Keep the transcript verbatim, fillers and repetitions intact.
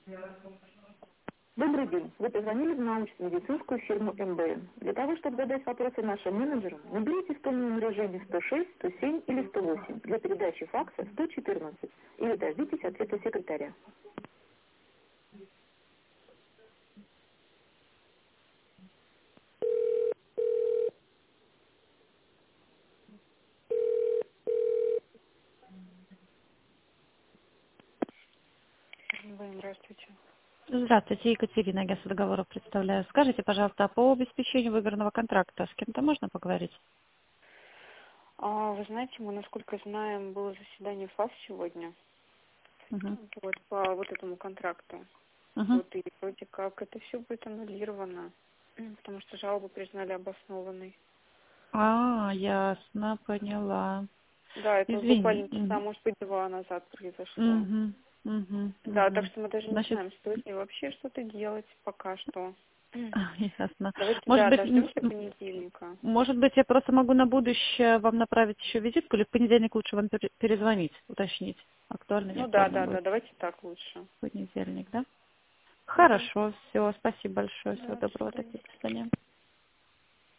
Добрый день. Вы позвонили в научно-медицинскую фирму эм бэ эн. Для того, чтобы задать вопросы нашим менеджерам, наберите в том режиме сто шесть, сто семь или сто восемь. Для передачи факса сто четырнадцать. Или дождитесь ответа секретаря. Вы, здравствуйте. Здравствуйте, Екатерина, агентство договоров представляю. Скажите, пожалуйста, а по обеспечению выигранного контракта с кем-то можно поговорить? А, вы знаете, мы, насколько знаем, было заседание ФАС сегодня. Угу. Вот по вот этому контракту. Угу. Вот и вроде как это все будет аннулировано, м, потому что жалобу признали обоснованной. А, ясно, поняла. Да, это вот Извини. буквально часа, может быть, два назад произошло. Угу. Угу. Да, так Угу. что мы даже не Значит, знаем, стоит ли вообще что-то делать пока что. ясно. Давайте, Может да, быть, м- дождемся м- понедельника. может быть, я просто могу на будущее вам направить еще визитку, или в понедельник лучше вам пере- перезвонить, уточнить, актуально, не Ну да, актуально да, да, будет давайте так лучше. в понедельник, да? Угу. Хорошо, все, спасибо большое, всего Да, до доброго, свидания. до свидания.